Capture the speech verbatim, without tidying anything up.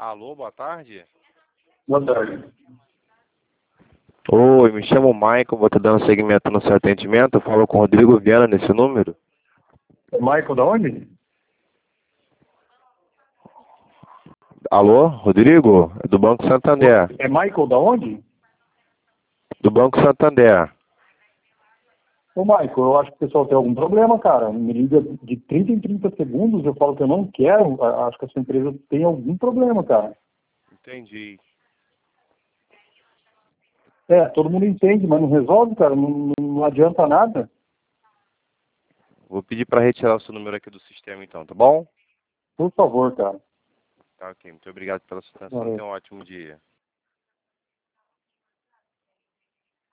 Alô, boa tarde. Boa tarde. Oi, me chamo Michael, vou te dando segmento no seu atendimento. Eu falo com o Rodrigo Viana nesse número. É Michael da onde? Alô, Rodrigo? É do Banco Santander. É Michael da onde? Do Banco Santander. Ô Michael, eu acho que o pessoal tem algum problema, cara. Me liga de trinta em trinta segundos, eu falo que eu não quero. a- Acho que a sua empresa tem algum problema, cara. Entendi. É, todo mundo entende, mas não resolve, cara. Não, não adianta nada. Vou pedir para retirar o seu número aqui do sistema então, tá bom? Por favor, cara. Tá ok. Muito obrigado pela sua atenção. Valeu. Tenha um ótimo dia.